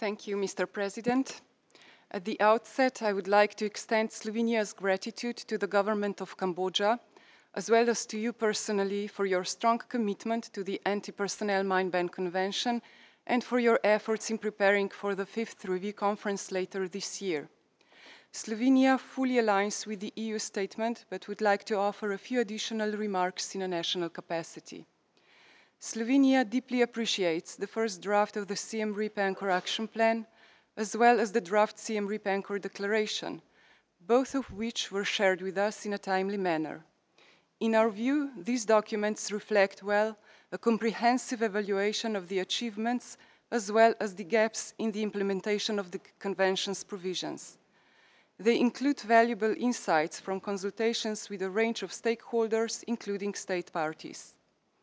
Thank you, Mr. President. At the outset, I would like to extend Slovenia's gratitude to the government of Cambodia, as well as to you personally for your strong commitment to the Anti-Personnel Mine Ban Convention and for your efforts in preparing for the 5th Review Conference later this year. Slovenia fully aligns with the EU statement, but would like to offer a few additional remarks in a national capacity. Slovenia deeply appreciates the first draft of the Siem Reap Anchor Action Plan, as well as the draft Siem Reap Anchor Declaration, both of which were shared with us in a timely manner. In our view, these documents reflect well a comprehensive evaluation of the achievements as well as the gaps in the implementation of the Convention's provisions. They include valuable insights from consultations with a range of stakeholders, including state parties.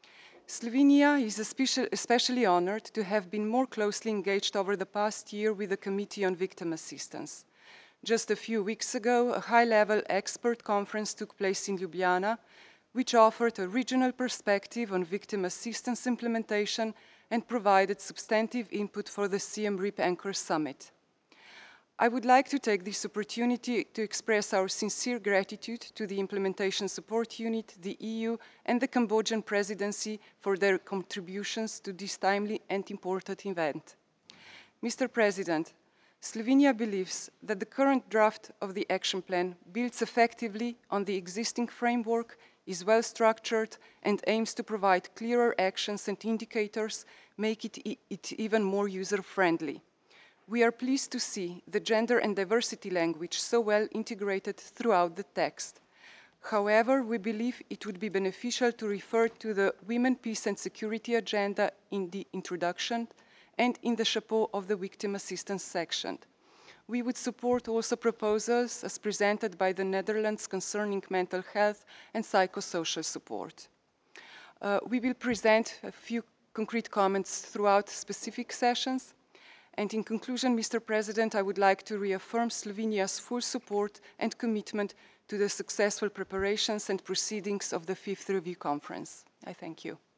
Slovenia is especially honored to have been more closely engaged over the past year with the Committee on Victim Assistance. Just a few weeks ago, a high-level expert conference took place in Ljubljana, which offered a regional perspective on victim assistance implementation and provided substantive input for the Siem Reap Anchor Summit. I would like to take this opportunity to express our sincere gratitude to the Implementation Support Unit, the EU, and the Cambodian Presidency for their contributions to this timely and important event. Mr. President, Slovenia believes that the current draft of the action plan builds effectively on the existing framework, is well structured, and aims to provide clearer actions and indicators, making it even more user-friendly. We are pleased to see the gender and diversity language so well integrated throughout the text. However, we believe it would be beneficial to refer to the Women, Peace and Security agenda in the introduction and in the chapeau of the victim assistance section. We would support also proposals as presented by the Netherlands concerning mental health and psychosocial support. We will present a few concrete comments throughout specific sessions. And in conclusion, Mr. President, I would like to reaffirm Slovenia's full support and commitment to the successful preparations and proceedings of the 5th Review Conference. I thank you.